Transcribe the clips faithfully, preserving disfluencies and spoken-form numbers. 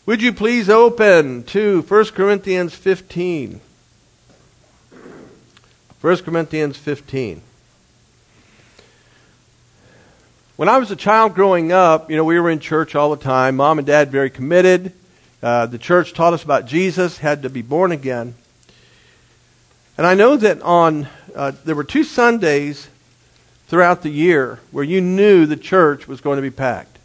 Would you please open to First Corinthians fifteen? First Corinthians fifteen. When I was a child growing up, you know, we were in church all the time. Mom and Dad very committed. Uh, the church taught us about Jesus, had to be born again. And I know that on uh, there were two Sundays throughout the year where you knew the church was going to be packed.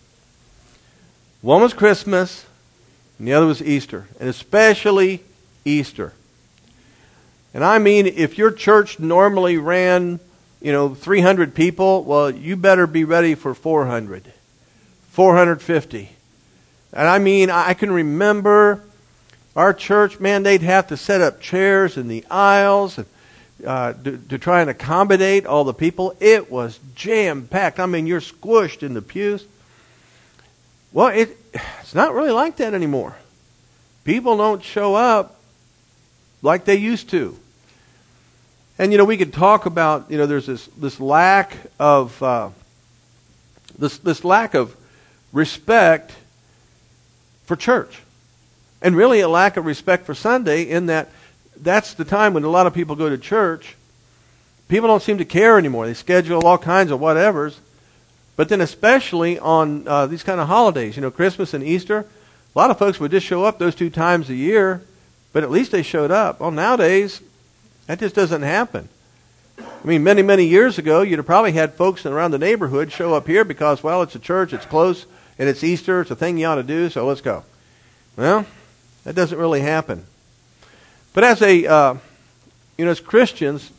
One was Christmas, and the other was Easter, and especially Easter. And I mean, if your church normally ran, you know, three hundred people, well, you better be ready for four hundred, four hundred fifty. And I mean, I can remember our church, man, they'd have to set up chairs in the aisles and, uh, to, to try and accommodate all the people. It was jam-packed. I mean, you're squished in the pews. Well, it, it's not really like that anymore. People don't show up like they used to. And, you know, we could talk about, you know, there's this, this lack of, uh, this, this lack of respect for church. And really a lack of respect for Sunday, in that that's the time when a lot of people go to church. People don't seem to care anymore. They schedule all kinds of whatevers. But then especially on uh, these kind of holidays, you know, Christmas and Easter, a lot of folks would just show up those two times a year, but at least they showed up. Well, nowadays, that just doesn't happen. I mean, many, many years ago, you'd have probably had folks around the neighborhood show up here because, well, it's a church, it's close, and it's Easter, it's a thing you ought to do, so let's go. Well, that doesn't really happen. But as a, uh, you know, as Christians,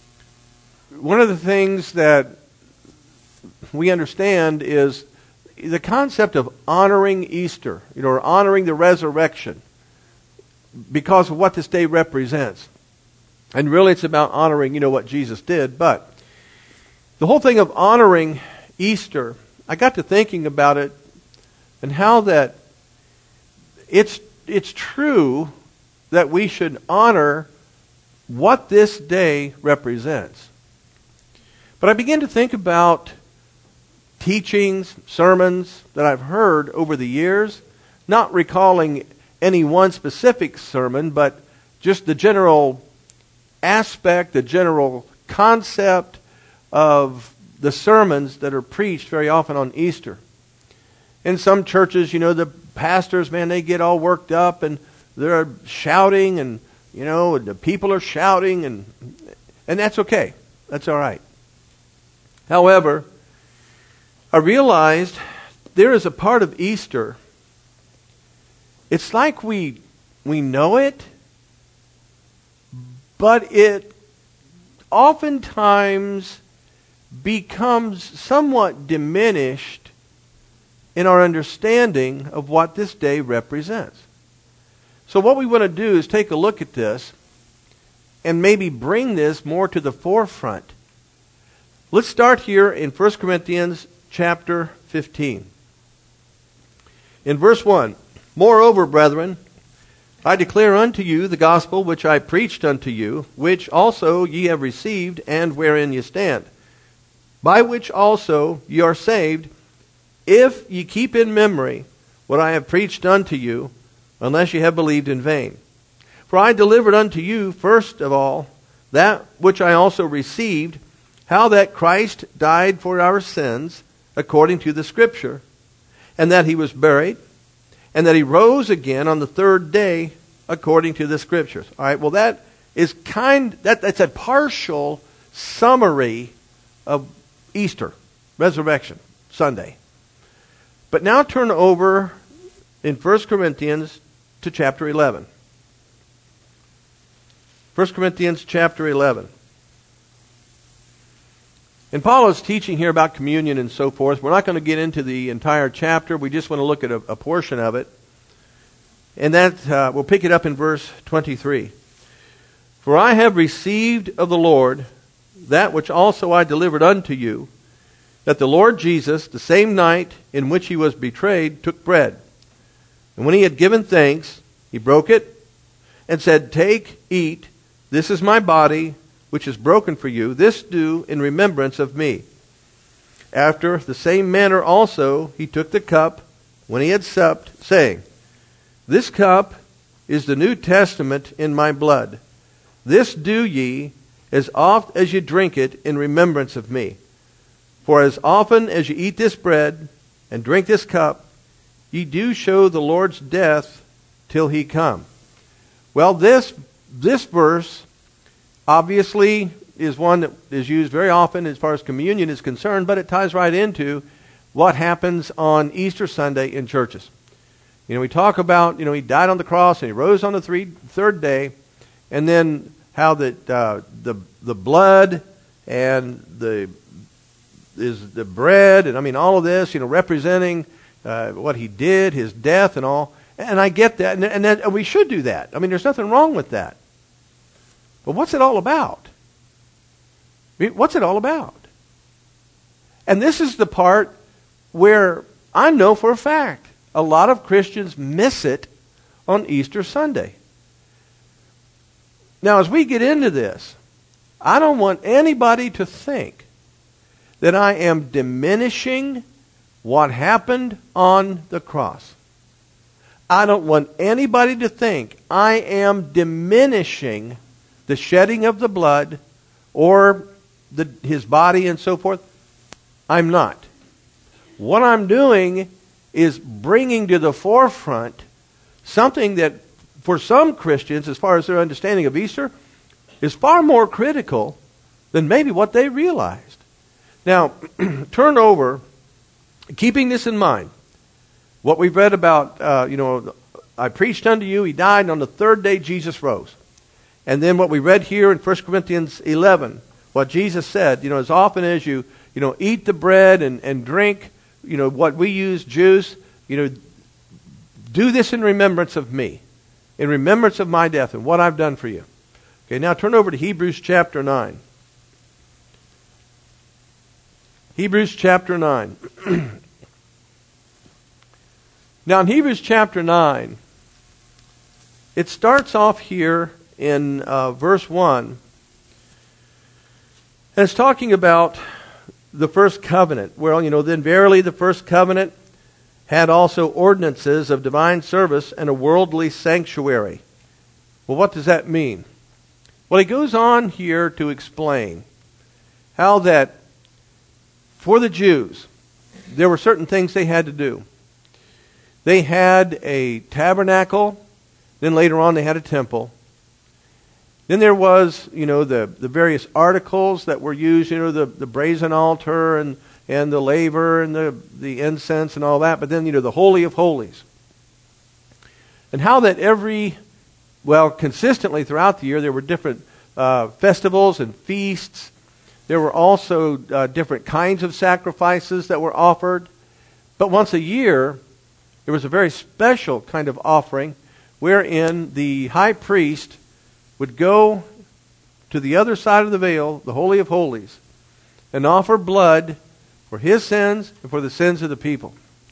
one of the things that we understand is the concept of honoring Easter, you know, or honoring the resurrection because of what this day represents. And really it's about honoring, you know, what Jesus did. But the whole thing of honoring Easter, I got to thinking about it and how that it's it's true that we should honor what this day represents. But I began to think about teachings, sermons that I've heard over the years, not recalling any one specific sermon, but just the general aspect, the general concept of the sermons that are preached very often on Easter. In some churches, you know, the pastors, man, they get all worked up and they're shouting, and, you know, the people are shouting, and and that's okay. That's all right. However, I realized there is a part of Easter, it's like we we know it, but it oftentimes becomes somewhat diminished in our understanding of what this day represents. So what we want to do is take a look at this and maybe bring this more to the forefront. Let's start here in First Corinthians chapter fifteen. In verse one, "Moreover, brethren, I declare unto you the gospel which I preached unto you, which also ye have received, and wherein ye stand, by which also ye are saved, if ye keep in memory what I have preached unto you, unless ye have believed in vain. For I delivered unto you first of all that which I also received, how that Christ died for our sins, according to the Scripture, and that he was buried, and that he rose again on the third day, according to the Scriptures." All right, well, that is kind, that, that's a partial summary of Easter, Resurrection Sunday. But now turn over in First Corinthians to chapter eleven. First Corinthians chapter eleven. And Paul is teaching here about communion and so forth. We're not going to get into the entire chapter. We just want to look at a, a portion of it. And that uh, we'll pick it up in verse twenty-three. "For I have received of the Lord that which also I delivered unto you, that the Lord Jesus, the same night in which he was betrayed, took bread. And when he had given thanks, he broke it and said, Take, eat, this is my body, which is broken for you. This do in remembrance of me. After the same manner also he took the cup when he had supped, saying, This cup is the New Testament in my blood. This do ye as oft as you drink it in remembrance of me. For as often as you eat this bread and drink this cup, ye do show the Lord's death till he come. Well, this this verse obviously is one that is used very often as far as communion is concerned, but it ties right into what happens on Easter Sunday in churches. You know, we talk about, you know, he died on the cross and he rose on the three, third day, and then how that uh, the the blood and the is the bread, and I mean all of this, you know, representing uh, what he did, his death, and all. And I get that, and, and, that, and we should do that. I mean, there's nothing wrong with that. But what's it all about? I mean, what's it all about? And this is the part where I know for a fact a lot of Christians miss it on Easter Sunday. Now, as we get into this, I don't want anybody to think that I am diminishing what happened on the cross. I don't want anybody to think I am diminishing the shedding of the blood or the, his body and so forth. I'm not. What I'm doing is bringing to the forefront something that for some Christians, as far as their understanding of Easter, is far more critical than maybe what they realized. Now, turn over, keeping this in mind, what we've read about, uh, you know, I preached unto you, he died, and on the third day Jesus rose. And then what we read here in First Corinthians eleven, what Jesus said, you know, as often as you, you know, eat the bread and, and drink, you know, what we use, juice, you know, do this in remembrance of me, in remembrance of my death and what I've done for you. Okay, now turn over to Hebrews chapter nine. Hebrews chapter nine. Now in Hebrews chapter nine, it starts off here in uh, verse one. And it's talking about the first covenant. Well, you know, then verily the first covenant had also ordinances of divine service and a worldly sanctuary. Well, what does that mean? Well, he goes on here to explain how that for the Jews, there were certain things they had to do. They had a tabernacle, then later on they had a temple. Then there was, you know, the, the various articles that were used, you know, the, the brazen altar and, and the laver and the, the incense and all that. But then, you know, the Holy of Holies. And how that every, well, consistently throughout the year, there were different uh, festivals and feasts. There were also uh, different kinds of sacrifices that were offered. But once a year, there was a very special kind of offering wherein the high priest would go to the other side of the veil, the Holy of Holies, and offer blood for his sins and for the sins of the people.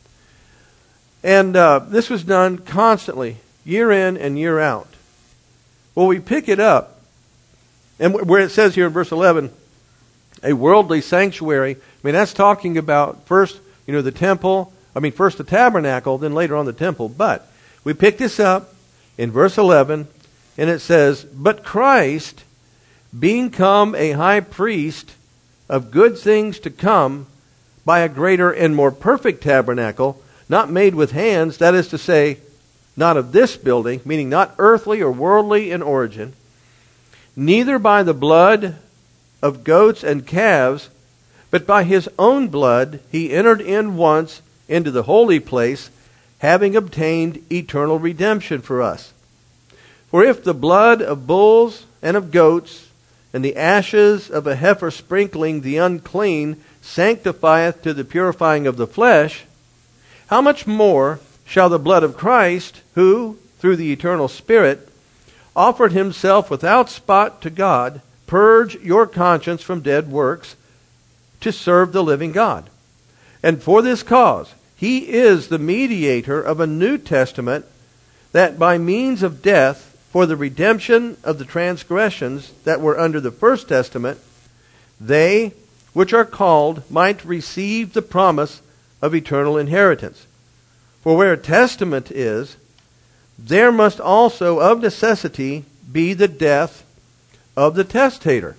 And uh, this was done constantly, year in and year out. Well, we pick it up, and where it says here in verse eleven, a worldly sanctuary, I mean, that's talking about first, you know, the temple, I mean, first the tabernacle, then later on the temple. But we pick this up in verse eleven, and it says, but Christ, being come a high priest of good things to come, by a greater and more perfect tabernacle, not made with hands, that is to say, not of this building, meaning not earthly or worldly in origin, neither by the blood of goats and calves, but by his own blood he entered in once into the holy place, having obtained eternal redemption for us. For if the blood of bulls and of goats and the ashes of a heifer sprinkling the unclean sanctifieth to the purifying of the flesh, how much more shall the blood of Christ, who, through the eternal Spirit, offered himself without spot to God, purge your conscience from dead works to serve the living God? And for this cause, he is the mediator of a new testament, that by means of death, for the redemption of the transgressions that were under the first testament, they which are called might receive the promise of eternal inheritance. For where a testament is, there must also of necessity be the death of the testator.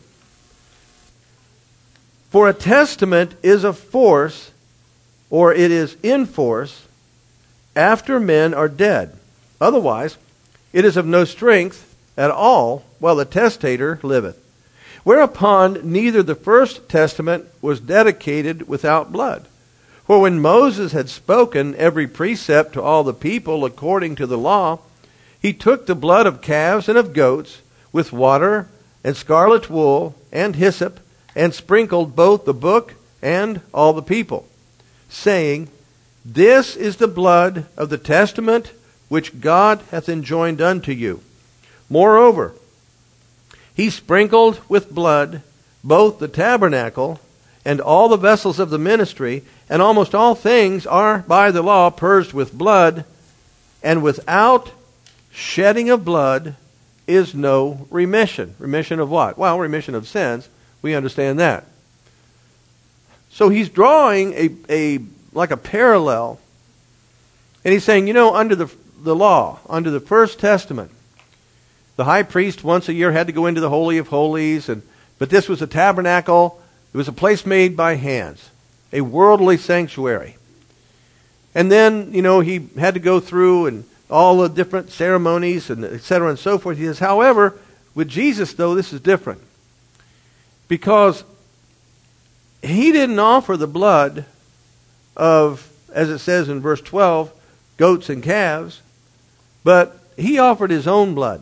For a testament is of force, or it is in force, after men are dead. Otherwise, it is of no strength at all while the testator liveth. Whereupon neither the first testament was dedicated without blood. For when Moses had spoken every precept to all the people according to the law, he took the blood of calves and of goats with water and scarlet wool and hyssop, and sprinkled both the book and all the people, saying, This is the blood of the testament which God hath enjoined unto you. Moreover, he sprinkled with blood both the tabernacle and all the vessels of the ministry, and almost all things are by the law purged with blood, and without shedding of blood is no remission. Remission of what? Well, remission of sins. We understand that. So he's drawing a, a like a parallel, and he's saying, you know, under the the law, under the First Testament, the high priest once a year had to go into the Holy of Holies, and but this was a tabernacle. It was a place made by hands, a worldly sanctuary. And then, you know, he had to go through and all the different ceremonies and et cetera and so forth. He says, however, with Jesus, though, this is different. Because he didn't offer the blood of, as it says in verse twelve, goats and calves, but he offered his own blood.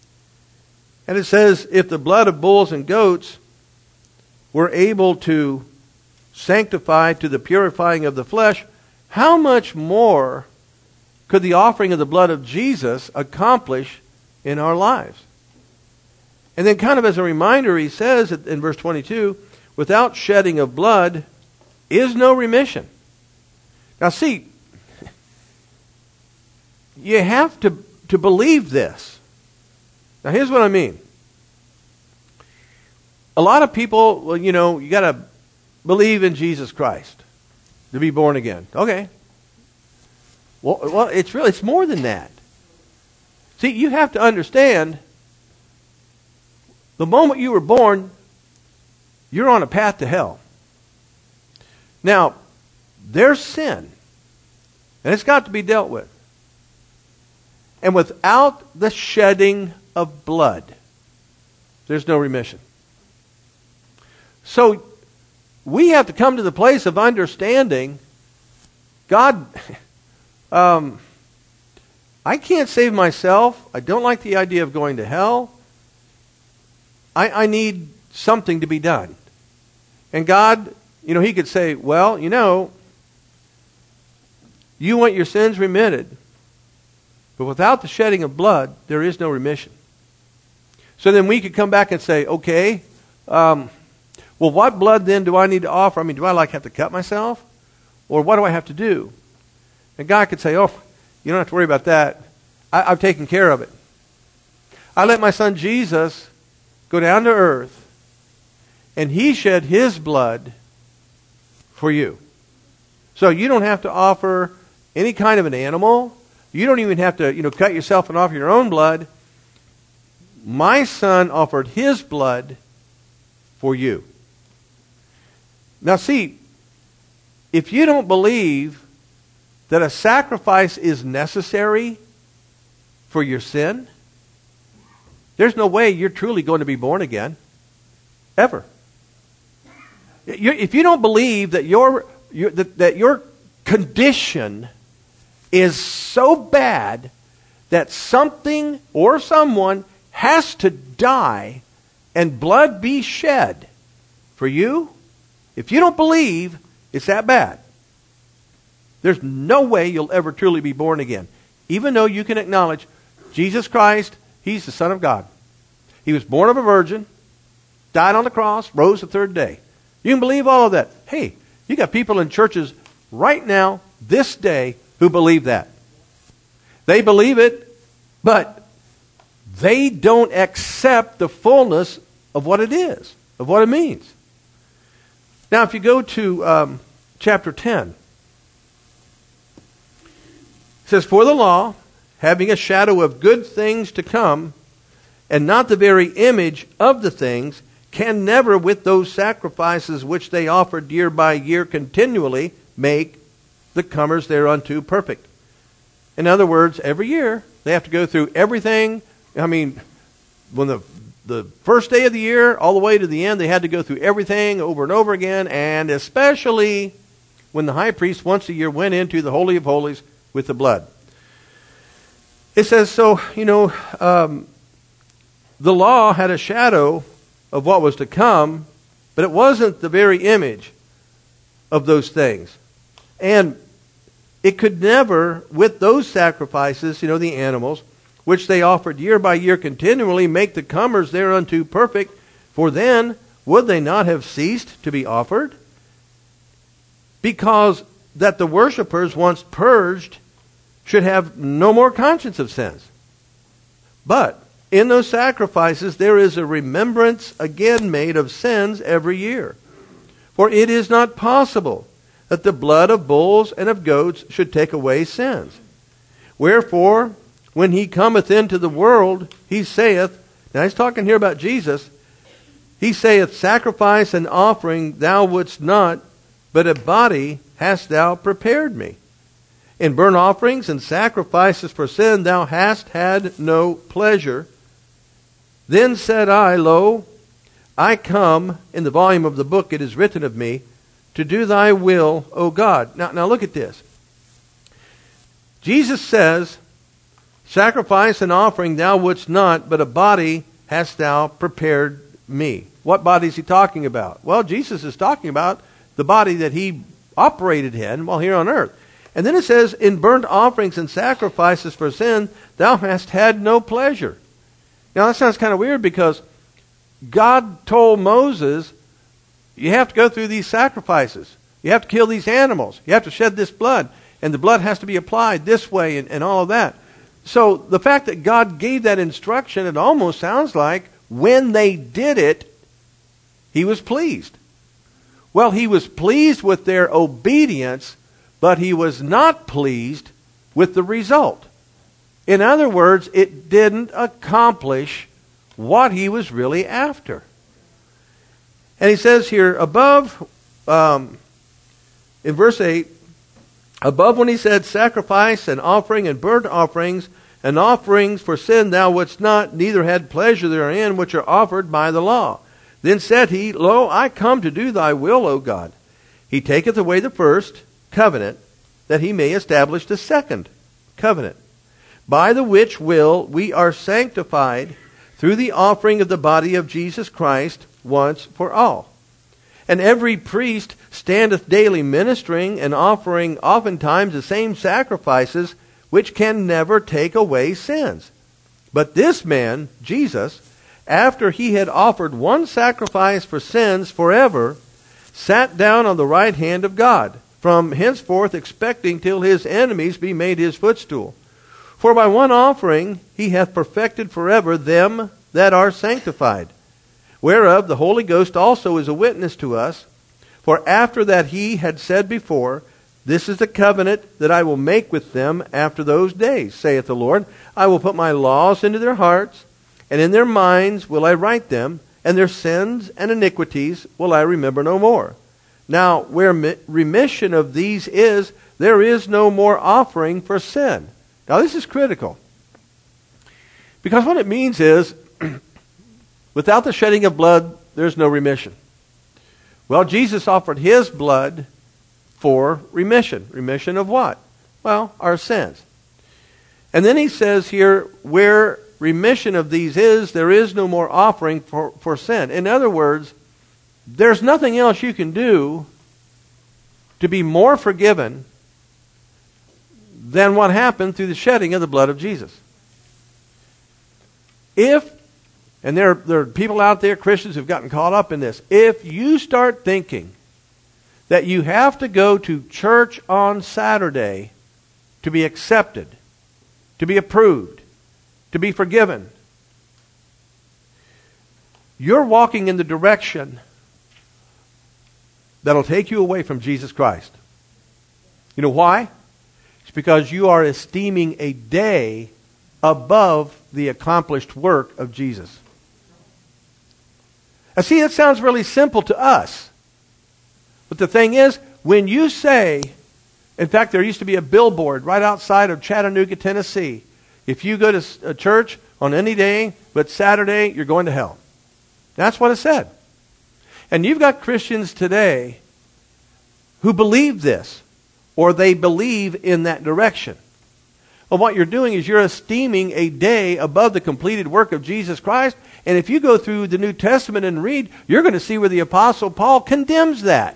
And it says, if the blood of bulls and goats were able to sanctify to the purifying of the flesh, how much more could the offering of the blood of Jesus accomplish in our lives? And then kind of as a reminder, he says in verse twenty-two, without shedding of blood is no remission. Now see, you have to, to believe this. Now here's what I mean. A lot of people, well, you know, you got to believe in Jesus Christ to be born again. Okay. Well, well, it's really, it's more than that. See, you have to understand, the moment you were born, you're on a path to hell. Now, there's sin, and it's got to be dealt with. And without the shedding of blood, there's no remission. So, we have to come to the place of understanding, God, um, I can't save myself. I don't like the idea of going to hell. I, I need something to be done. And God, you know, he could say, well, you know, you want your sins remitted, but without the shedding of blood, there is no remission. So then we could come back and say, okay, um, well, what blood then do I need to offer? I mean, do I like have to cut myself? Or what do I have to do? And God could say, oh, you don't have to worry about that. I, I've taken care of it. I let my son Jesus go down to earth, and he shed his blood for you. So you don't have to offer any kind of an animal. You don't even have to, you know, cut yourself and offer your own blood. My son offered his blood for you. Now see, if you don't believe that a sacrifice is necessary for your sin, there's no way you're truly going to be born again. Ever. You're, if you don't believe that your, your, that, that your condition is so bad that something or someone has to die and blood be shed for you, if you don't believe it's that bad, there's no way you'll ever truly be born again. Even though you can acknowledge Jesus Christ, he's the Son of God. He was born of a virgin, died on the cross, rose the third day. You can believe all of that. Hey, you got people in churches right now, this day, who believe that. They believe it, but they don't accept the fullness of what it is, of what it means. Now, if you go to um, chapter ten, it says, for the law, having a shadow of good things to come, and not the very image of the things, can never with those sacrifices which they offered year by year continually make the comers thereunto perfect. In other words, every year they have to go through everything. I mean, when the the first day of the year all the way to the end, they had to go through everything over and over again, and especially when the high priest once a year went into the Holy of Holies with the blood. It says, so, you know, um, the law had a shadow of what was to come, but it wasn't the very image of those things. And it could never, with those sacrifices, you know, the animals, which they offered year by year continually, make the comers thereunto perfect, for then would they not have ceased to be offered? Because that the worshippers, once purged, should have no more conscience of sins. But in those sacrifices there is a remembrance again made of sins every year. For it is not possible that the blood of bulls and of goats should take away sins. Wherefore, when he cometh into the world, he saith, now he's talking here about Jesus, he saith, sacrifice and offering thou wouldst not, but a body hast thou prepared me. In burnt offerings and sacrifices for sin thou hast had no pleasure. Then said I, Lo, I come, in the volume of the book it is written of me, to do thy will, O God. Now, now look at this. Jesus says, sacrifice and offering thou wouldst not, but a body hast thou prepared me. What body is he talking about? Well, Jesus is talking about the body that he operated in while here on earth. And then it says, in burnt offerings and sacrifices for sin, thou hast had no pleasure. Now that sounds kind of weird, because God told Moses, you have to go through these sacrifices. You have to kill these animals. You have to shed this blood. And the blood has to be applied this way and, and all of that. So the fact that God gave that instruction, it almost sounds like when they did it, he was pleased. Well, he was pleased with their obedience, but he was not pleased with the result. In other words, it didn't accomplish what he was really after. And he says here, above, um, in verse eight, above when he said, sacrifice and offering and burnt offerings and offerings for sin thou wouldst not, neither had pleasure therein, which are offered by the law. Then said he, Lo, I come to do thy will, O God. He taketh away the first covenant, that he may establish the second covenant, by the which will we are sanctified through the offering of the body of Jesus Christ once for all. And every priest standeth daily ministering and offering oftentimes the same sacrifices, which can never take away sins. But this man, Jesus, after he had offered one sacrifice for sins forever, sat down on the right hand of God, from henceforth expecting till his enemies be made his footstool. For by one offering he hath perfected forever them that are sanctified, whereof the Holy Ghost also is a witness to us. For after that he had said before, this is the covenant that I will make with them after those days, saith the Lord. I will put my laws into their hearts, and in their minds will I write them, and their sins and iniquities will I remember no more. Now, where remission of these is, there is no more offering for sin. Now, this is critical. Because what it means is, without the shedding of blood, there's no remission. Well, Jesus offered his blood for remission. Remission of what? Well, our sins. And then he says here, where remission of these is, there is no more offering for, for sin. In other words, there's nothing else you can do to be more forgiven than what happened through the shedding of the blood of Jesus. If, and there, there are people out there, Christians, who've gotten caught up in this, if you start thinking that you have to go to church on Saturday to be accepted, to be approved, to be forgiven, you're walking in the direction that'll take you away from Jesus Christ. You know why? It's because you are esteeming a day above the accomplished work of Jesus. Now see, that sounds really simple to us. But the thing is, when you say, in fact, there used to be a billboard right outside of Chattanooga, Tennessee. If you go to a church on any day but Saturday, you're going to hell. That's what it said. And you've got Christians today who believe this, or they believe in that direction. Well, what you're doing is you're esteeming a day above the completed work of Jesus Christ. And if you go through the New Testament and read, you're going to see where the Apostle Paul condemns that.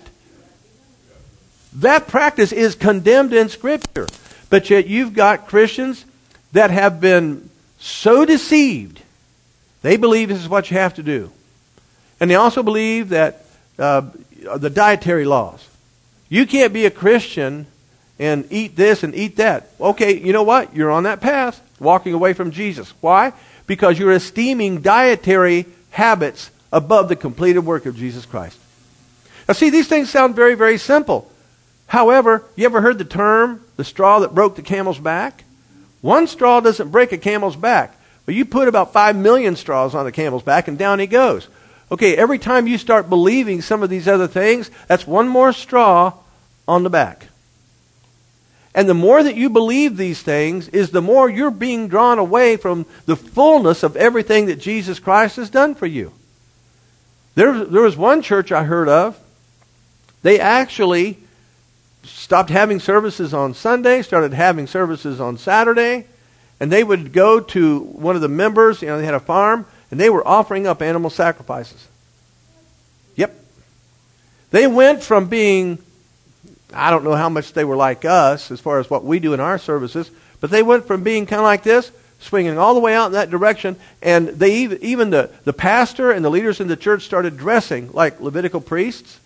That practice is condemned in Scripture. But yet you've got Christians that have been so deceived, they believe this is what you have to do. And they also believe that uh, the dietary laws. You can't be a Christian and eat this and eat that. Okay, you know what? You're on that path, walking away from Jesus. Why? Because you're esteeming dietary habits above the completed work of Jesus Christ. Now see, these things sound very, very simple. However, you ever heard the term, the straw that broke the camel's back? One straw doesn't break a camel's back. But you put about five million straws on a camel's back and down he goes. Okay, every time you start believing some of these other things, that's one more straw on the back. And the more that you believe these things is the more you're being drawn away from the fullness of everything that Jesus Christ has done for you. There, there was one church I heard of. They actually stopped having services on Sunday, started having services on Saturday, and they would go to one of the members, you know, they had a farm, and they were offering up animal sacrifices. Yep. They went from being, I don't know how much they were like us as far as what we do in our services, but they went from being kind of like this, swinging all the way out in that direction, and they even, even the, the pastor and the leaders in the church started dressing like Levitical priests.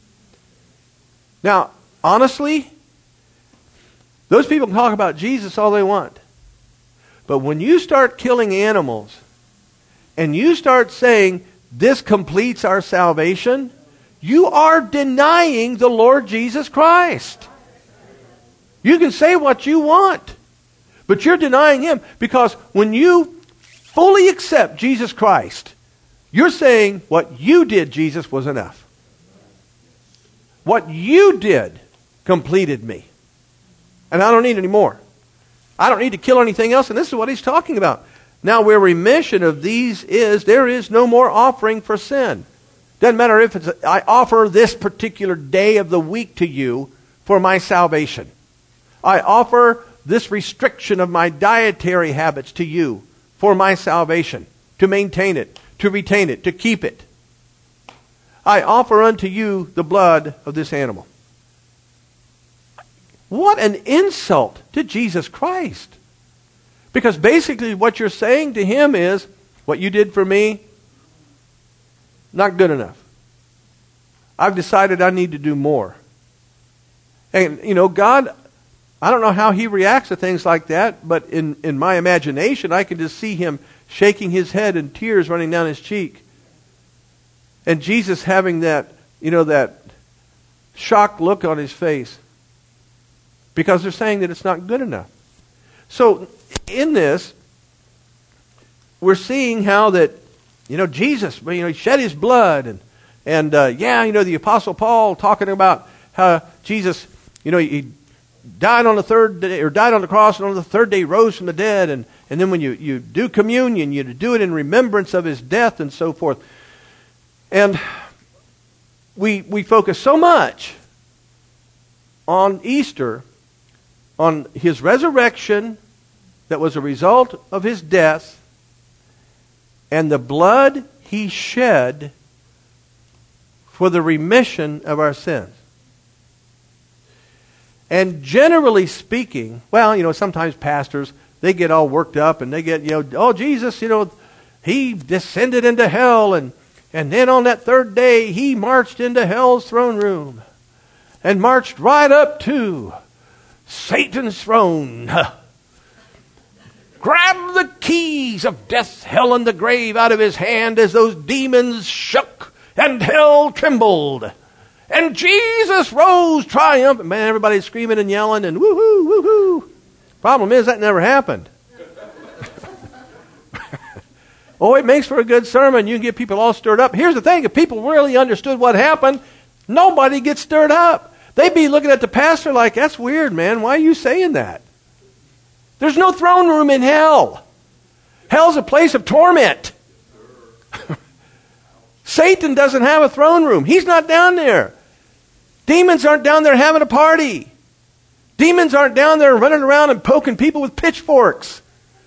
Now, honestly, those people can talk about Jesus all they want. But when you start killing animals, and you start saying, this completes our salvation, you are denying the Lord Jesus Christ. You can say what you want, but you're denying Him. Because when you fully accept Jesus Christ, you're saying what you did, Jesus, was enough. What you did completed me. And I don't need any more. I don't need to kill anything else. And this is what He's talking about. Now, where remission of these is, there is no more offering for sin. Doesn't matter if it's, a, I offer this particular day of the week to you for my salvation. I offer this restriction of my dietary habits to you for my salvation, to maintain it, to retain it, to keep it. I offer unto you the blood of this animal. What an insult to Jesus Christ. Because basically what you're saying to Him is, what you did for me, not good enough. I've decided I need to do more. And, you know, God, I don't know how He reacts to things like that, but in, in my imagination, I can just see Him shaking His head and tears running down His cheek. And Jesus having that, you know, that shocked look on His face. Because they're saying that it's not good enough. So, in this, we're seeing how that, you know, Jesus, you know, He shed His blood. And, and uh, yeah, you know, the Apostle Paul talking about how Jesus, you know, He died on the third day, or died on the cross, and on the third day He rose from the dead. And, and then when you, you do communion, you do it in remembrance of His death and so forth. And we we focus so much on Easter, on His resurrection that was a result of His death, and the blood He shed for the remission of our sins. And generally speaking, well, you know, sometimes pastors, they get all worked up and they get, you know, oh, Jesus, you know, He descended into hell, and, and then on that third day, He marched into hell's throne room and marched right up to Satan's throne. Grabbed the keys of death, hell, and the grave out of His hand as those demons shook and hell trembled. And and Jesus rose triumphant. Man, everybody's screaming and yelling and woo-hoo, woo-hoo. Problem is, that never happened. Oh, it makes for a good sermon. You can get people all stirred up. Here's the thing. If people really understood what happened, nobody gets stirred up. They'd be looking at the pastor like, that's weird, man. Why are you saying that? There's no throne room in hell. Hell's a place of torment. Satan doesn't have a throne room. He's not down there. Demons aren't down there having a party. Demons aren't down there running around and poking people with pitchforks.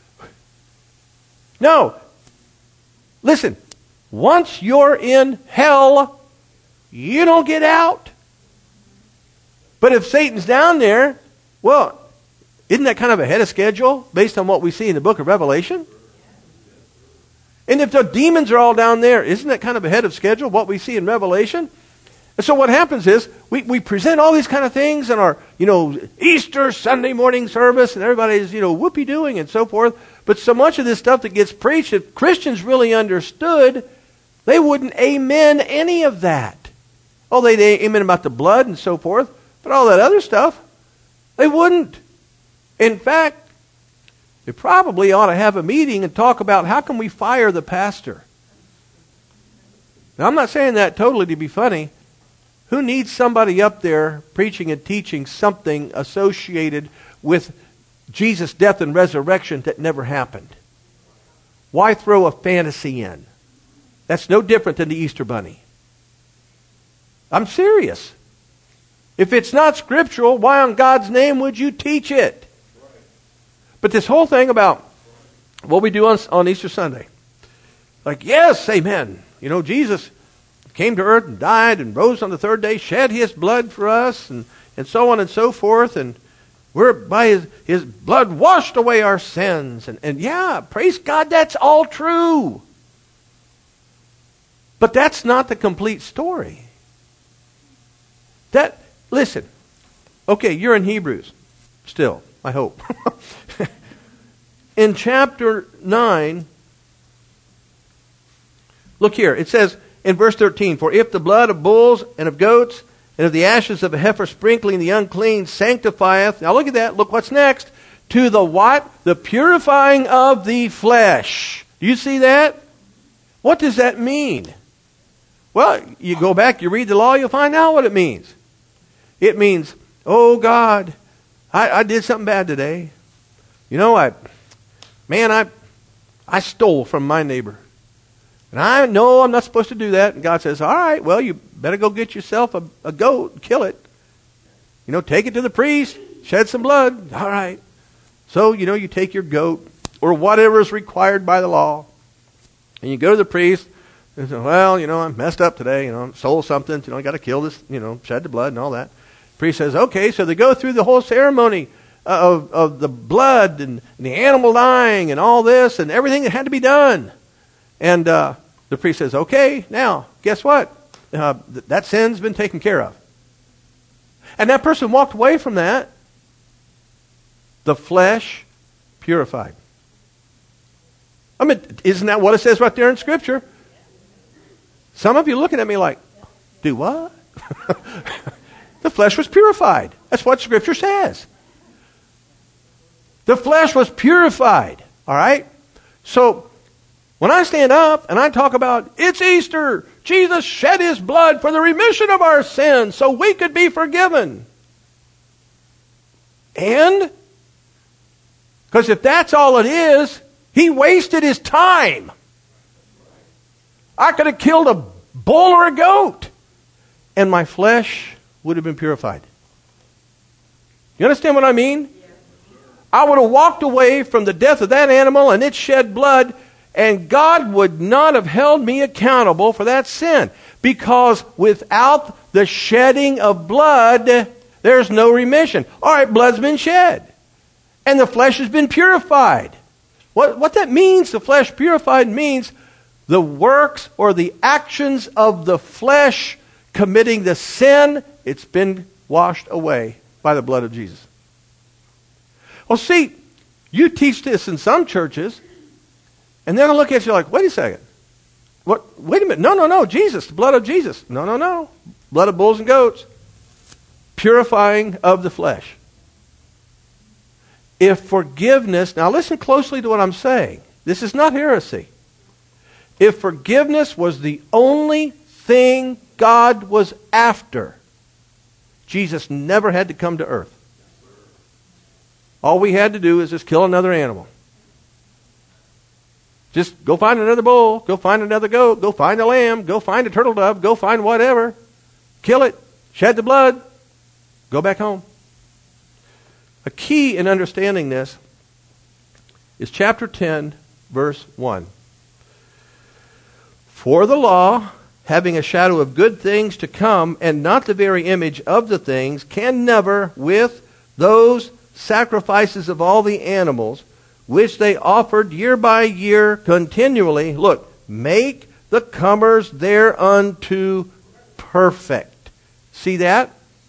No. Listen, once you're in hell, you don't get out. But if Satan's down there, well, isn't that kind of ahead of schedule based on what we see in the book of Revelation? And if the demons are all down there, isn't that kind of ahead of schedule what we see in Revelation? And so what happens is we, we present all these kind of things in our, you know, Easter Sunday morning service, and everybody's, you know, whoopee-doing and so forth. But so much of this stuff that gets preached, if Christians really understood, they wouldn't amen any of that. Oh, they'd amen about the blood and so forth, but all that other stuff, they wouldn't. In fact, they probably ought to have a meeting and talk about how can we fire the pastor. Now, I'm not saying that totally to be funny. Who needs somebody up there preaching and teaching something associated with Jesus' death and resurrection that never happened? Why throw a fantasy in? That's no different than the Easter Bunny. I'm serious. If it's not scriptural, why on God's name would you teach it? But this whole thing about what we do on, on Easter Sunday, like, yes, amen. You know, Jesus came to earth and died and rose on the third day, shed his blood for us, and, and so on and so forth, and we're by his, his blood washed away our sins. And, and yeah, praise God, that's all true. But that's not the complete story. That, listen, okay, you're in Hebrews still, I hope. In chapter nine, look here, it says in verse thirteen, for if the blood of bulls and of goats and of the ashes of a heifer sprinkling the unclean sanctifieth. Now look at that. Look what's next. To the what? The purifying of the flesh. Do you see that? What does that mean? Well, you go back, you read the law, you'll find out what it means. It means, oh God, I, I did something bad today. You know, I, man, I, I stole from my neighbor. And I know I'm not supposed to do that. And God says, all right, well, you better go get yourself a, a goat and kill it. You know, take it to the priest, shed some blood. All right. So, you know, you take your goat or whatever is required by the law. And you go to the priest and say, well, you know, I messed up today. You know, I stole something. You know, I got to kill this, you know, shed the blood and all that. The priest says, okay. So they go through the whole ceremony of, of the blood and, and the animal dying and all this and everything that had to be done. And, uh, the priest says, okay, now, guess what? Uh, th- that sin's been taken care of. And that person walked away from that. The flesh purified. I mean, isn't that what it says right there in Scripture? Some of you looking at me like, do what? The flesh was purified. That's what Scripture says. The flesh was purified. All right? So, when I stand up and I talk about, it's Easter, Jesus shed his blood for the remission of our sins so we could be forgiven. And, because if that's all it is, he wasted his time. I could have killed a bull or a goat, and my flesh would have been purified. You understand what I mean? I would have walked away from the death of that animal and its shed blood, and God would not have held me accountable for that sin. Because without the shedding of blood, there's no remission. All right, blood's been shed. And the flesh has been purified. What, what that means, the flesh purified, means the works or the actions of the flesh committing the sin, it's been washed away by the blood of Jesus. Well, see, you teach this in some churches, and they're going to look at you like, wait a second. What? Wait a minute. No, no, no. Jesus, the blood of Jesus. No, no, no. blood of bulls and goats. Purifying of the flesh. If forgiveness, now listen closely to what I'm saying. This is not heresy. If forgiveness was the only thing God was after, Jesus never had to come to earth. All we had to do is just kill another animal. Just go find another bull, go find another goat, go find a lamb, go find a turtle dove, go find whatever. Kill it, shed the blood, go back home. A key in understanding this is chapter ten, verse one. For the law, having a shadow of good things to come, and not the very image of the things, can never, with those sacrifices of all the animals, which they offered year by year continually, look, make the comers thereunto perfect. See that?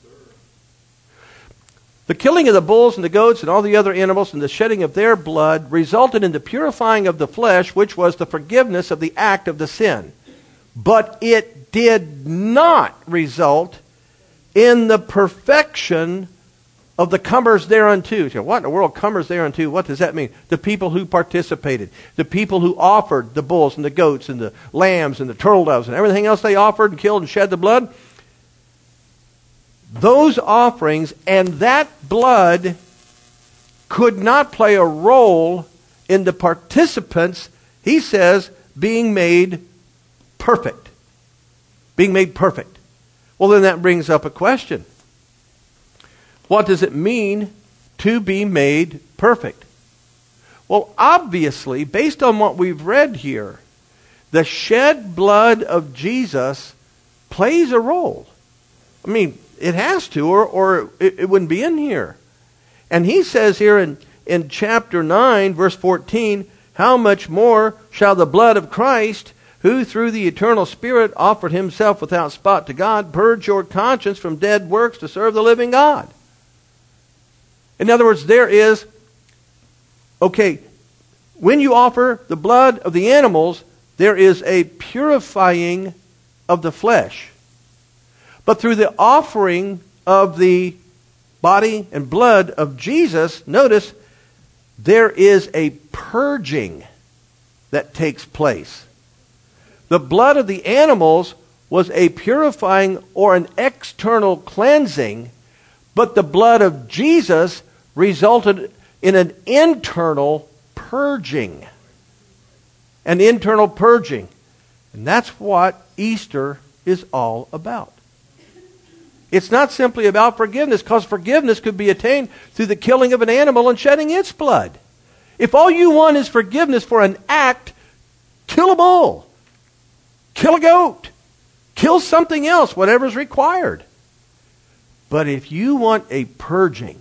The killing of the bulls and the goats and all the other animals and the shedding of their blood resulted in the purifying of the flesh, which was the forgiveness of the act of the sin. But it did not result in the perfection of the comers thereunto. What in the world, comers thereunto? What does that mean? The people who participated, the people who offered the bulls and the goats and the lambs and the turtle doves and everything else they offered and killed and shed the blood. Those offerings and that blood could not play a role in the participants, he says, being made perfect. Being made perfect. Well, then that brings up a question. What does it mean to be made perfect? Well, obviously, based on what we've read here, the shed blood of Jesus plays a role. I mean, it has to, or, or it, it wouldn't be in here. And he says here in, in chapter nine, verse fourteen, how much more shall the blood of Christ, who through the eternal Spirit offered himself without spot to God, purge your conscience from dead works to serve the living God? In other words, there is, okay, when you offer the blood of the animals, there is a purifying of the flesh. But through the offering of the body and blood of Jesus, notice, there is a purging that takes place. The blood of the animals was a purifying or an external cleansing, but the blood of Jesus resulted in an internal purging. An internal purging. And that's what Easter is all about. It's not simply about forgiveness, because forgiveness could be attained through the killing of an animal and shedding its blood. If all you want is forgiveness for an act, kill a bull. Kill a goat. Kill something else, whatever's required. But if you want a purging,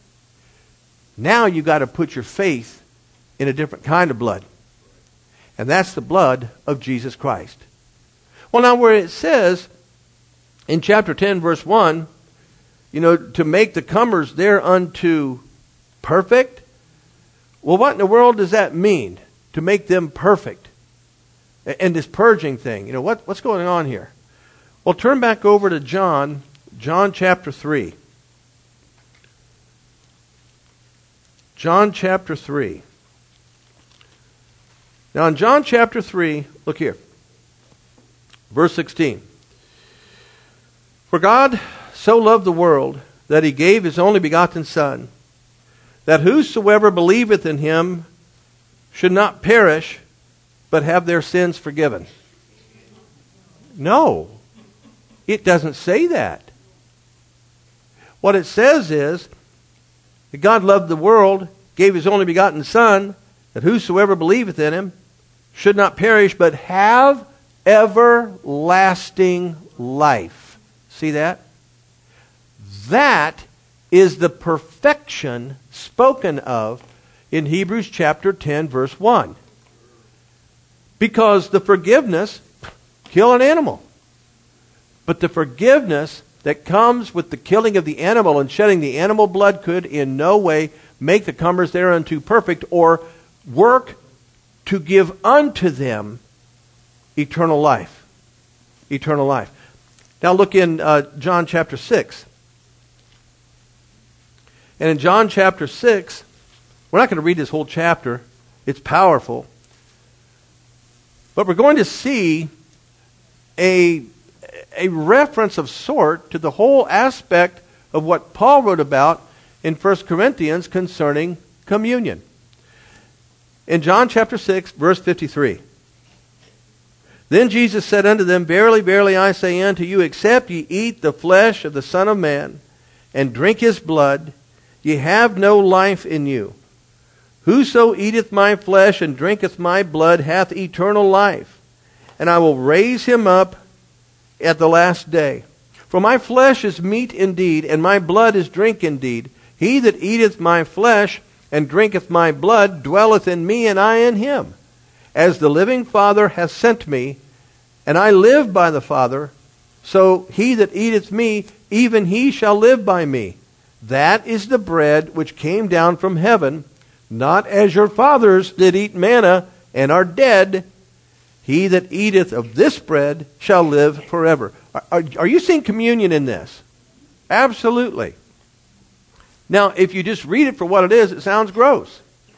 now you've got to put your faith in a different kind of blood. And that's the blood of Jesus Christ. Well, now where it says in chapter ten, verse one, you know, to make the comers thereunto perfect. Well, what in the world does that mean? To make them perfect? And this purging thing, you know, what, what's going on here? Well, turn back over to John, John chapter three. John chapter three. Now in John chapter three, look here. Verse sixteen. For God so loved the world that he gave his only begotten Son, that whosoever believeth in him should not perish, but have their sins forgiven. No, it doesn't say that. What it says is that God loved the world, gave his only begotten Son, that whosoever believeth in him should not perish, but have everlasting life. See that? That is the perfection spoken of in Hebrews chapter ten, verse one. Because the forgiveness, kill an animal. But the forgiveness that comes with the killing of the animal and shedding the animal blood could in no way make the comers thereunto perfect or work to give unto them eternal life. Eternal life. Now look in uh, John chapter six. And in John chapter six, we're not going to read this whole chapter. It's powerful. But we're going to see a, a reference of sort to the whole aspect of what Paul wrote about in First Corinthians concerning communion. In John chapter six, verse fifty-three. Then Jesus said unto them, Verily, verily, I say unto you, except ye eat the flesh of the Son of Man, and drink his blood, ye have no life in you. Whoso eateth my flesh and drinketh my blood hath eternal life, and I will raise him up at the last day. For my flesh is meat indeed, and my blood is drink indeed. He that eateth my flesh and drinketh my blood dwelleth in me, and I in him. As the living Father hath sent me, and I live by the Father, so he that eateth me, even he shall live by me. That is the bread which came down from heaven, not as your fathers did eat manna, and are dead. He that eateth of this bread shall live forever. Are, are, are you seeing communion in this? Absolutely. Now, if you just read it for what it is, it sounds gross.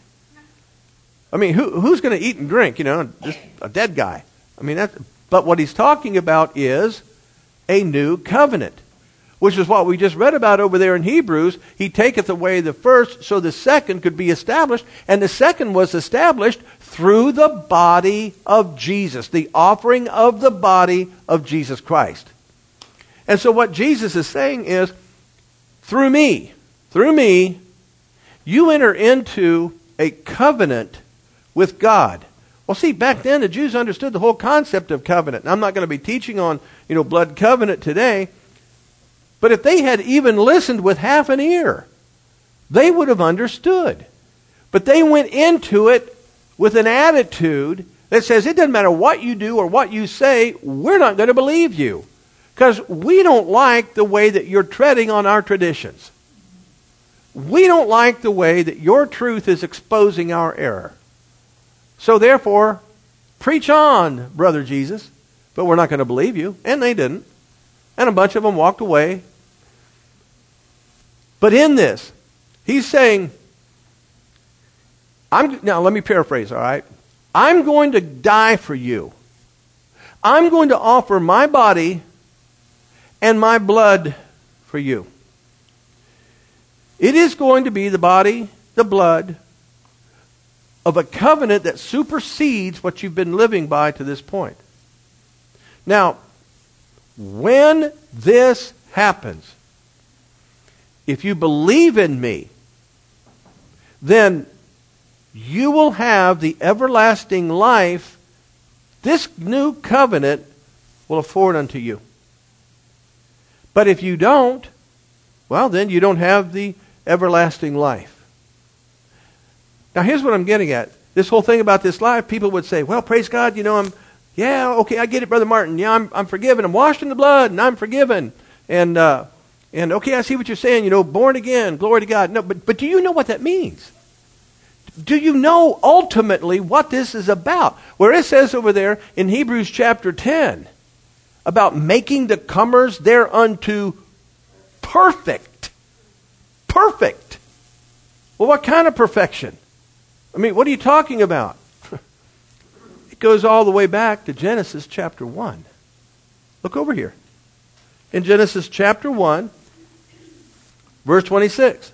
I mean, who, who's going to eat and drink? You know, just a dead guy. I mean, that's, but what he's talking about is a new covenant, which is what we just read about over there in Hebrews. He taketh away the first, so the second could be established. And the second was established through the body of Jesus, the offering of the body of Jesus Christ. And so what Jesus is saying is, through me, through me, you enter into a covenant with God. Well, see, back then the Jews understood the whole concept of covenant. And I'm not going to be teaching on, you know, blood covenant today. But if they had even listened with half an ear, they would have understood. But they went into it with an attitude that says, it doesn't matter what you do or what you say, we're not going to believe you. Because we don't like the way that you're treading on our traditions. We don't like the way that your truth is exposing our error. So therefore, preach on, Brother Jesus, but we're not going to believe you. And they didn't. And a bunch of them walked away. But in this, he's saying, I'm, now let me paraphrase, all right? I'm going to die for you. I'm going to offer my body and my blood for you. It is going to be the body, the blood of a covenant that supersedes what you've been living by to this point. Now, when this happens, if you believe in me, then you will have the everlasting life this new covenant will afford unto you. But if you don't, well, then you don't have the everlasting life. Now, here's what I'm getting at. This whole thing about this life, people would say, well, praise God, you know, I'm, yeah, okay, I get it, Brother Martin. Yeah, I'm, I'm forgiven. I'm washed in the blood, and I'm forgiven. And, uh, and okay, I see what you're saying, you know, born again, glory to God. No, but, but do you know what that means? Do you know ultimately what this is about? Where it says over there in Hebrews chapter ten about making the comers thereunto perfect. Perfect. Well, what kind of perfection? I mean, what are you talking about? It goes all the way back to Genesis chapter one. Look over here. In Genesis chapter one, verse twenty-six.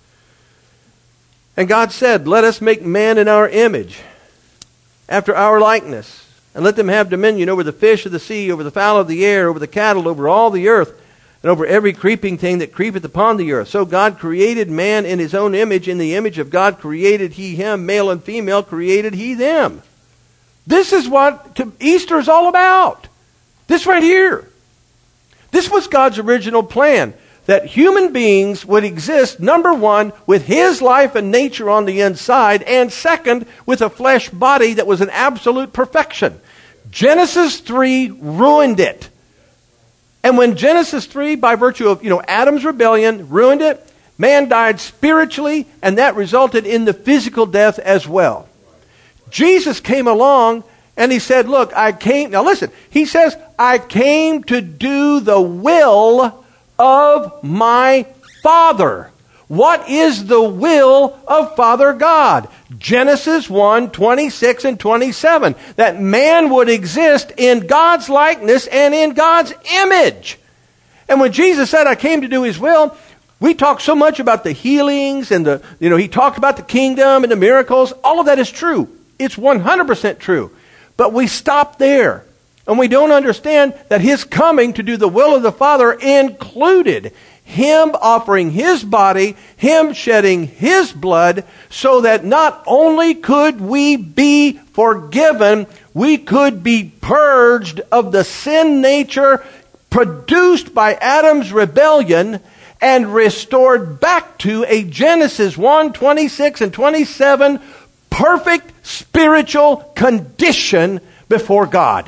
And God said, let us make man in our image, after our likeness, and let them have dominion over the fish of the sea, over the fowl of the air, over the cattle, over all the earth, and over every creeping thing that creepeth upon the earth. So God created man in his own image. In the image of God created he him. Male and female created he them. This is what Easter is all about. This right here. This was God's original plan. That human beings would exist, number one, with his life and nature on the inside, and second, with a flesh body that was an absolute perfection. Genesis three ruined it. And when Genesis three, by virtue of, you know, Adam's rebellion, ruined it, man died spiritually, and that resulted in the physical death as well. Jesus came along And he said, look, I came, now listen, he says, I came to do the will of my Father. What is the will of Father God? Genesis one, twenty-six and twenty-seven. That man would exist in God's likeness and in God's image. And when Jesus said, I came to do his will, we talk so much about the healings and the, you know, he talked about the kingdom and the miracles. All of that is true. It's one hundred percent true. But we stop there. And we don't understand that his coming to do the will of the Father included him offering his body, him shedding his blood, so that not only could we be forgiven, we could be purged of the sin nature produced by Adam's rebellion and restored back to a Genesis one, twenty-six and twenty-seven perfect spiritual condition before God.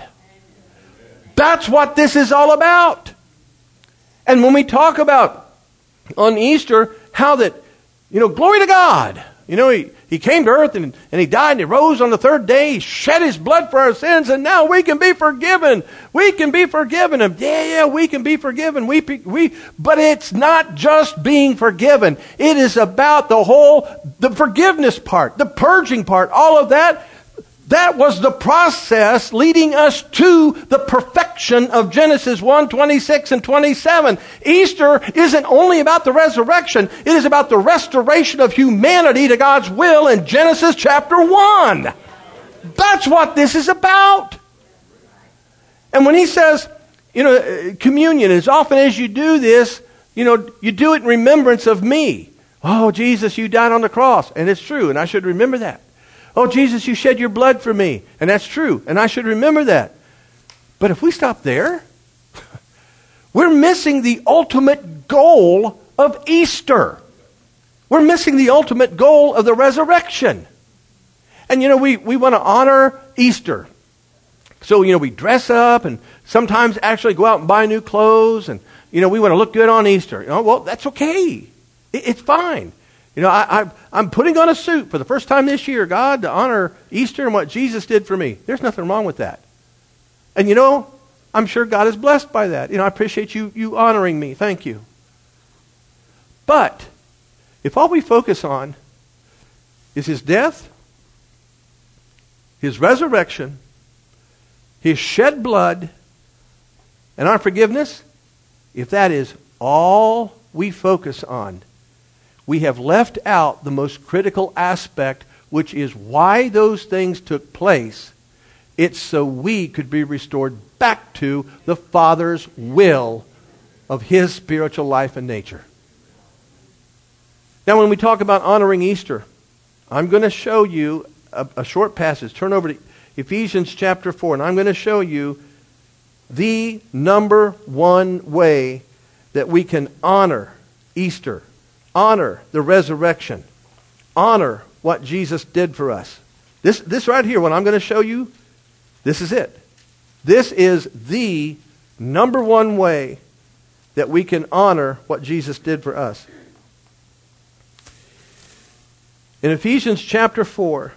That's what this is all about. And when we talk about on Easter, how that, you know, glory to God. You know, he, he came to earth and, and he died and he rose on the third day. He shed his blood for our sins and now we can be forgiven. We can be forgiven. And yeah, yeah, we can be forgiven. We, we, but it's not just being forgiven. It is about the whole, the forgiveness part, the purging part, all of that. That was the process leading us to the perfection of Genesis one, twenty-six and twenty-seven. Easter isn't only about the resurrection. It is about the restoration of humanity to God's will in Genesis chapter one. That's what this is about. And when he says, you know, communion, as often as you do this, you know, you do it in remembrance of me. Oh, Jesus, you died on the cross. And it's true, and I should remember that. Oh, Jesus, you shed your blood for me. And that's true. And I should remember that. But if we stop there, we're missing the ultimate goal of Easter. We're missing the ultimate goal of the resurrection. And, you know, we, we want to honor Easter. So, you know, we dress up and sometimes actually go out and buy new clothes. And, you know, we want to look good on Easter. You know, well, that's okay. It, it's fine. You know, I, I, I'm putting on a suit for the first time this year, God, to honor Easter and what Jesus did for me. There's nothing wrong with that. And you know, I'm sure God is blessed by that. You know, I appreciate you, you honoring me. Thank you. But if all we focus on is his death, his resurrection, his shed blood, and our forgiveness, if that is all we focus on, we have left out the most critical aspect, which is why those things took place. It's so we could be restored back to the Father's will of his spiritual life and nature. Now, when we talk about honoring Easter, I'm going to show you a, a short passage. Turn over to Ephesians chapter four, and I'm going to show you the number one way that we can honor Easter. Honor the resurrection. Honor what Jesus did for us. This, this right here, what I'm going to show you, this is it. This is the number one way that we can honor what Jesus did for us. In Ephesians chapter four,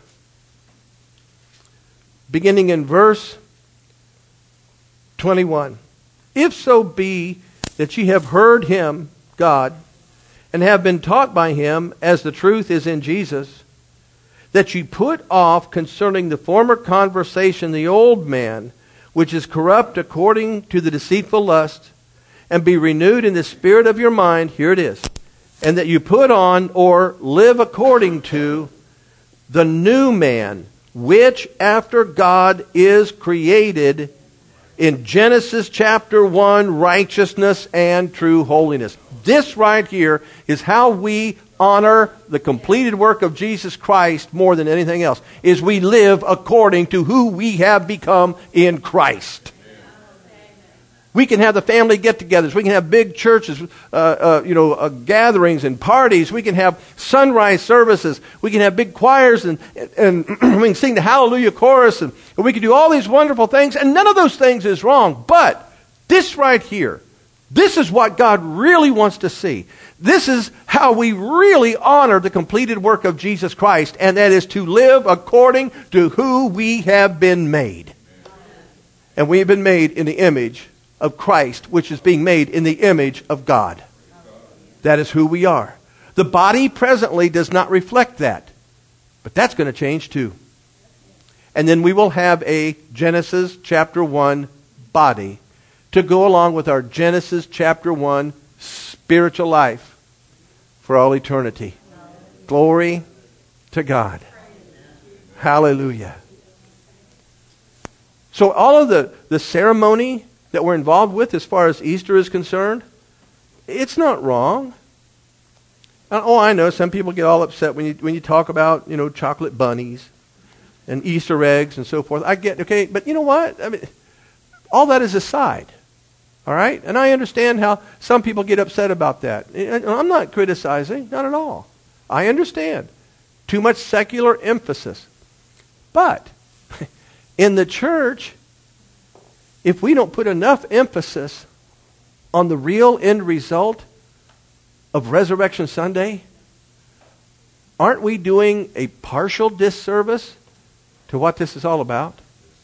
beginning in verse twenty-one, if so be that ye have heard him, God, and have been taught by him, as the truth is in Jesus, that ye put off concerning the former conversation the old man, which is corrupt according to the deceitful lust, and be renewed in the spirit of your mind, here it is, and that you put on or live according to the new man, which after God is created in Genesis chapter one, righteousness and true holiness. This right here is how we honor the completed work of Jesus Christ more than anything else, is we live according to who we have become in Christ. We can have the family get-togethers. We can have big churches, uh, uh, you know, uh, gatherings and parties. We can have sunrise services. We can have big choirs, and, and we can sing the Hallelujah chorus, and, and we can do all these wonderful things, and none of those things is wrong. But this right here, This is what God really wants to see. This is how we really honor the completed work of Jesus Christ, and that is to live according to who we have been made. And we have been made in the image of Christ, which is being made in the image of God. That is who we are. The body presently does not reflect that, but that's going to change too. And then we will have a Genesis chapter one body to go along with our Genesis chapter one spiritual life for all eternity. Glory to God. Hallelujah. So all of the, the ceremony that we're involved with as far as Easter is concerned, it's not wrong. Oh, I know some people get all upset when you when you talk about, you know, chocolate bunnies and Easter eggs and so forth. I get, okay, but you know what? I mean, all that is aside. All right? And I understand how some people get upset about that. I'm not criticizing, not at all. I understand. Too much secular emphasis. But in the church, if we don't put enough emphasis on the real end result of Resurrection Sunday, aren't we doing a partial disservice to what this is all about?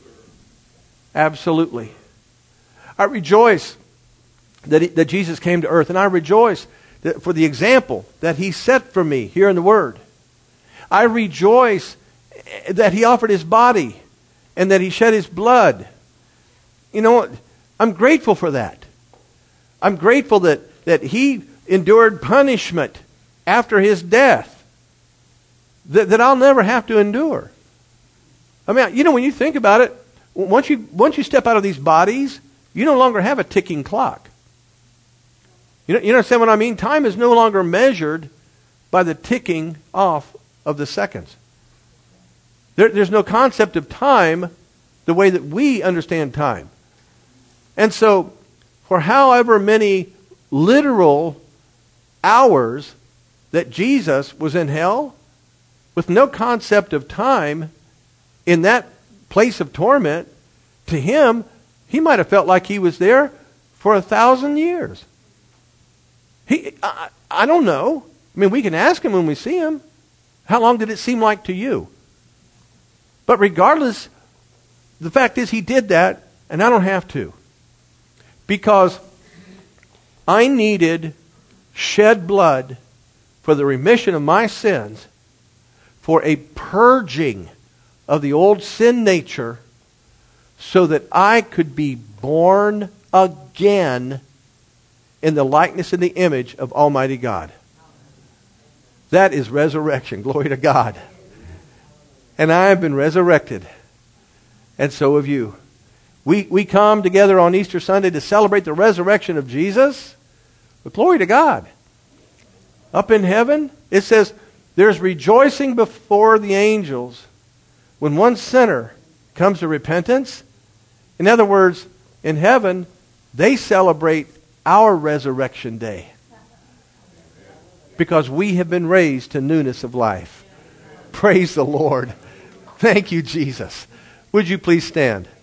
Absolutely. I rejoice that, he, that Jesus came to earth, and I rejoice that for the example that He set for me here in the Word. I rejoice that He offered His body and that He shed His blood. You know, I'm grateful for that. I'm grateful that, that He endured punishment after His death that, that I'll never have to endure. I mean, you know, when you think about it, once you once you step out of these bodies, you no longer have a ticking clock. You know, you understand what I mean? Time is no longer measured by the ticking off of the seconds. There, there's no concept of time the way that we understand time. And so, for however many literal hours that Jesus was in hell, with no concept of time in that place of torment, to Him, He might have felt like He was there for a thousand years. He, I, I don't know. I mean, we can ask Him when we see Him. How long did it seem like to you? But regardless, the fact is He did that, and I don't have to. Because I needed shed blood for the remission of my sins, for a purging of the old sin nature, so that I could be born again in the likeness and the image of Almighty God. That is resurrection. Glory to God. And I have been resurrected. And so have you. We, we come together on Easter Sunday to celebrate the resurrection of Jesus. But glory to God. Up in heaven, it says, there's rejoicing before the angels when one sinner comes to repentance. In other words, in heaven, they celebrate our resurrection day because we have been raised to newness of life. Praise the Lord. Thank you, Jesus. Would you please stand?